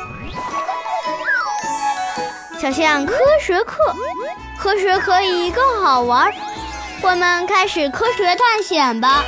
小象科学课，科学可以更好玩，我们开始科学探险吧。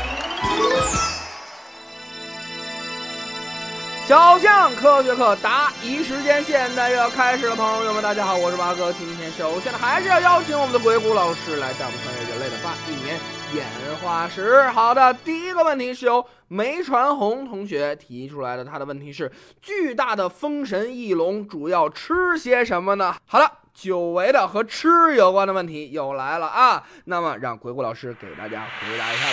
小象科学课答疑时间现在又要开始了，朋友们大家好，我是八哥。今天首先还是要邀请我们的鬼谷老师来带我们穿越人类的8亿年演化史。好的，第一个问题是由梅传红同学提出来的，他的问题是巨大的风神翼龙主要吃些什么呢？好的，久违的和吃有关的问题又来了啊，那么让鬼谷老师给大家回答一下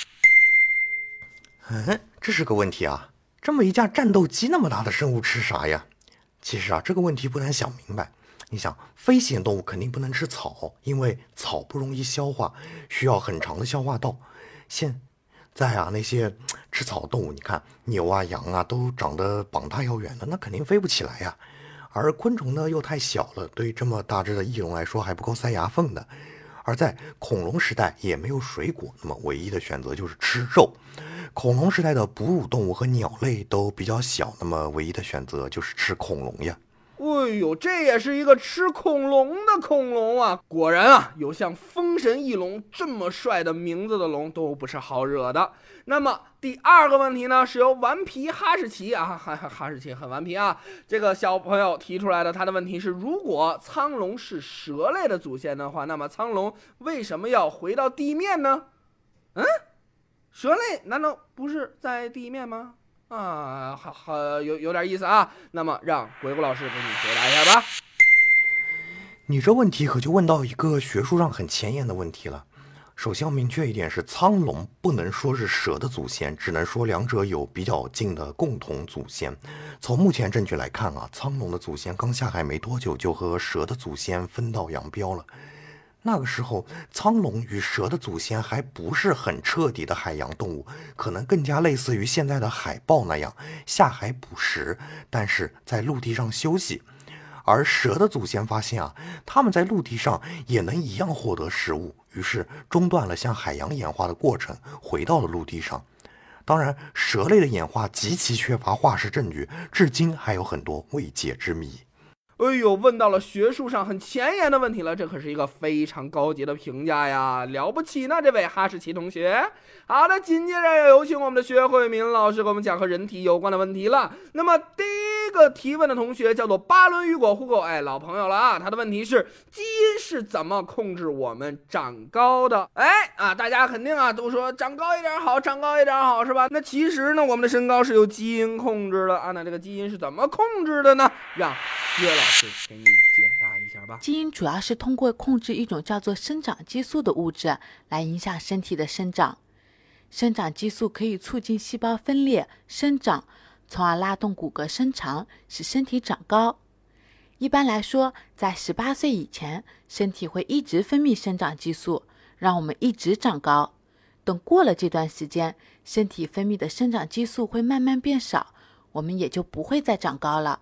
吧。这是个问题啊，这么一架战斗机那么大的生物吃啥呀？其实啊，这个问题不难想明白。你想，飞行动物肯定不能吃草，因为草不容易消化，需要很长的消化道。现在啊，那些吃草动物，你看牛啊、羊啊，都长得膀大腰圆的，那肯定飞不起来呀。而昆虫呢又太小了，对这么大只的翼龙来说还不够塞牙缝的。而在恐龙时代也没有水果，那么唯一的选择就是吃肉。恐龙时代的哺乳动物和鸟类都比较小，那么唯一的选择就是吃恐龙呀。 哎呦，这也是一个吃恐龙的恐龙啊！果然啊，有像风神翼龙这么帅的名字的龙都不是好惹的。那么第二个问题呢，是由顽皮哈士奇啊，哈士奇很顽皮啊，这个小朋友提出来的。他的问题是，如果苍龙是蛇类的祖先的话，那么苍龙为什么要回到地面呢？蛇类难道不是在地面吗？有点意思啊。那么让鬼谷老师给你回答一下吧。 你这问题可就问到一个学术上很前沿的问题了。首先要明确一点是，苍龙不能说是蛇的祖先，只能说两者有比较近的共同祖先。从目前证据来看啊，苍龙的祖先刚下海没多久就和蛇的祖先分道扬镳了。那个时候，苍龙与蛇的祖先还不是很彻底的海洋动物，可能更加类似于现在的海豹那样下海捕食，但是在陆地上休息。而蛇的祖先发现啊，他们在陆地上也能一样获得食物，于是中断了向海洋演化的过程，回到了陆地上。当然，蛇类的演化极其缺乏化石证据，至今还有很多未解之谜。 哎呦，问到了学术上很前沿的问题了，这可是一个非常高级的评价呀，了不起呢，这位哈士奇同学。好的，紧接着要有请我们的薛慧敏老师给我们讲和人体有关的问题了。那么第一个提问的同学叫做巴伦雨果呼狗，老朋友了啊，他的问题是基因是怎么控制我们长高的？大家肯定啊都说长高一点好，长高一点好，是吧？那其实呢，我们的身高是由基因控制的啊，那这个基因是怎么控制的呢？让薛老师给你解答一下吧。 基因主要是通过控制一种叫做生长激素的物质来影响身体的生长。生长激素可以促进细胞分裂、生长，从而拉动骨骼生长，使身体长高。一般来说，在18岁以前，身体会一直分泌生长激素，让我们一直长高。等过了这段时间，身体分泌的生长激素会慢慢变少，我们也就不会再长高了。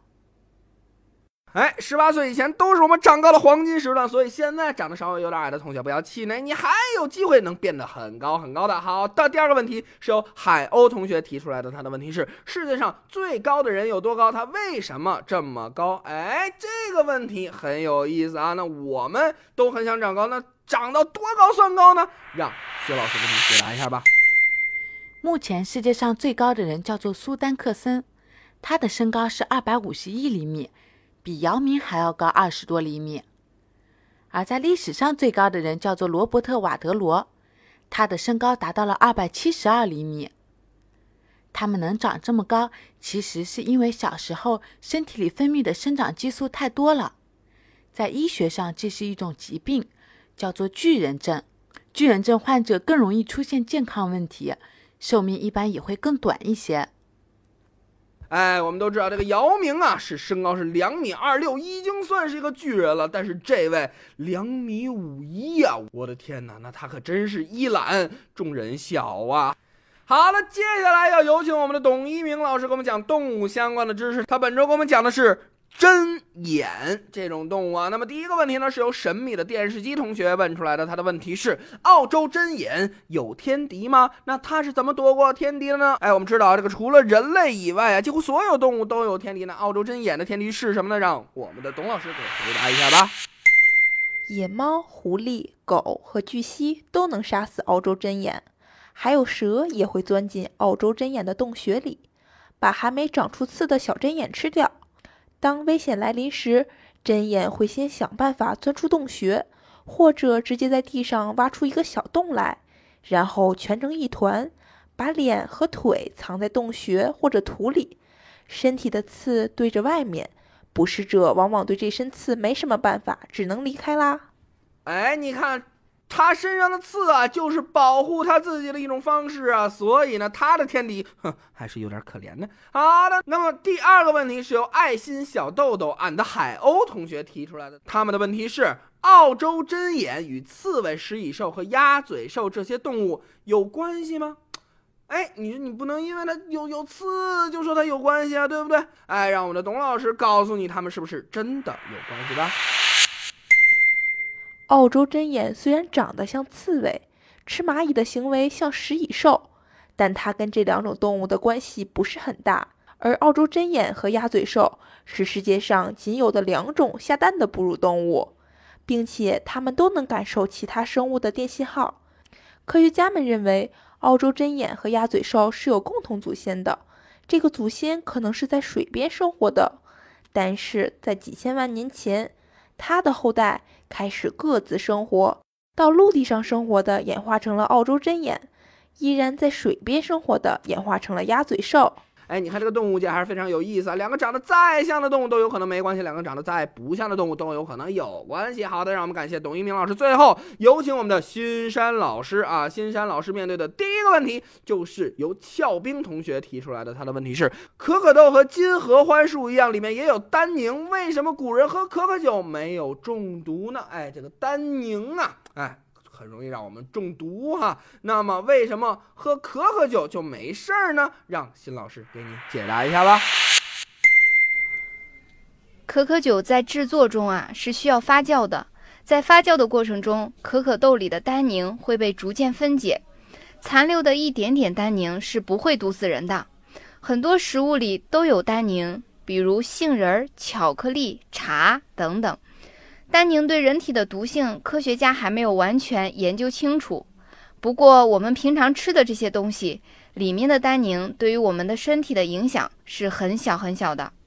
18岁以前都是我们长高的黄金时段，所以现在长得稍微有点矮的同学不要气馁，你还有机会能变得很高很高的。好的，第二个问题是由海鸥同学提出来的，他的问题是世界上最高的人有多高，他为什么这么高？这个问题很有意思啊。那我们都很想长高，那长到多高算高呢？让薛老师给你回答一下吧。 目前世界上最高的人叫做苏丹克森，他的身高是251厘米，比姚明还要高20多厘米。而在历史上最高的人叫做罗伯特·瓦德罗，他的身高达到了272厘米。他们能长这么高，其实是因为小时候身体里分泌的生长激素太多了。在医学上，这是一种疾病，叫做巨人症。巨人症患者更容易出现健康问题，寿命一般也会更短一些。 我们都知道这个姚明啊，身高是2.26米，已经算是一个巨人了。但是这位2.51米啊，我的天哪，那他可真是一览众人小啊。好了，接下来要有请我们的董一鸣老师给我们讲动物相关的知识。他本周给我们讲的是针眼这种动物啊。那么第一个问题呢，是由神秘的电视机同学问出来的，他的问题是澳洲针眼有天敌吗？那他是怎么躲过天敌的呢？我们知道这个除了人类以外啊，几乎所有动物都有天敌。那澳洲针眼的天敌是什么呢？让我们的董老师给回答一下吧。 野猫、狐狸、狗和巨蜥都能杀死澳洲针眼，还有蛇也会钻进澳洲针眼的洞穴里，把还没长出刺的小针眼吃掉。当危险来临时，针眼会先想办法钻出洞穴，或者直接在地上挖出一个小洞来，然后蜷成一团，把脸和腿藏在洞穴或者土里，身体的刺对着外面。捕食者往往对这身刺没什么办法，只能离开啦。 你看他身上的刺啊，就是保护他自己的一种方式啊，所以呢，他的天敌还是有点可怜的。好的，那么第二个问题是由爱心小豆豆俺的海鸥同学提出来的，他们的问题是澳洲针眼与刺猬食蚁兽和鸭嘴兽这些动物有关系吗？你不能因为它有刺就说它有关系啊，对不对？让我们的董老师告诉你，他们是不是真的有关系吧？ 澳洲针眼虽然长得像刺猬，吃蚂蚁的行为像食蚁兽，但它跟这两种动物的关系不是很大。而澳洲针眼和鸭嘴兽是世界上仅有的2种下蛋的哺乳动物，并且它们都能感受其他生物的电信号。科学家们认为澳洲针眼和鸭嘴兽是有共同祖先的，这个祖先可能是在水边生活的，但是在几千万年前，它的后代开始各自生活，到陆地上生活的演化成了澳洲针眼，依然在水边生活的演化成了鸭嘴兽。 你看这个动物界还是非常有意思啊，两个长得再像的动物都有可能没关系，两个长得再不像的动物都有可能有关系。好的，让我们感谢董一鸣老师。最后有请我们的新山老师啊，新山老师面对的第一个问题就是由俏冰同学提出来的，他的问题是可可豆和金合欢树一样里面也有单宁，为什么古人喝可可酒没有中毒呢？这个单宁啊，很容易让我们中毒哈。那么为什么喝可可酒就没事儿呢？让辛老师给你解答一下吧。 可可酒在制作中是需要发酵的，在发酵的过程中，可可豆里的单宁会被逐渐分解，残留的一点点单宁是不会毒死人的。很多食物里都有单宁，比如杏仁、巧克力、茶等等。单宁对人体的毒性，科学家还没有完全研究清楚。不过，我们平常吃的这些东西里面的单宁对于我们的身体的影响是很小很小的。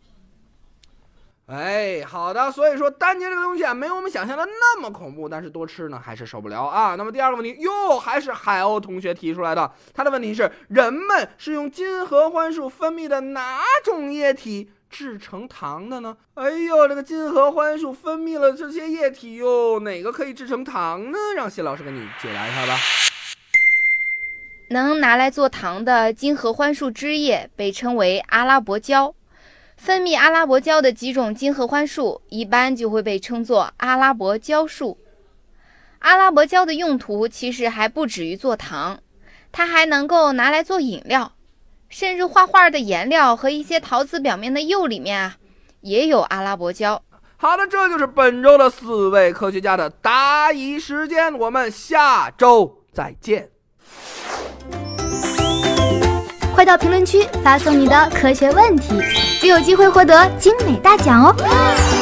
好的，所以说单宁这个东西没有我们想象的那么恐怖，但是多吃呢还是受不了啊。那么第二个问题还是海鸥同学提出来的，他的问题是人们是用金合欢树分泌的哪种液体制成糖的呢？这个金合欢树分泌了这些液体哪个可以制成糖呢？让谢老师给你解答一下吧。 能拿来做糖的金合欢树枝叶被称为阿拉伯胶，分泌阿拉伯胶的几种金合欢树一般就会被称作阿拉伯胶树。阿拉伯胶的用途其实还不止于做糖，它还能够拿来做饮料，甚至画画的颜料和一些陶瓷表面的釉里面也有阿拉伯胶。 好的，这就是本周的4位科学家的答疑时间，我们下周再见。 快到评论区发送你的科学问题，就有机会获得精美大奖哦！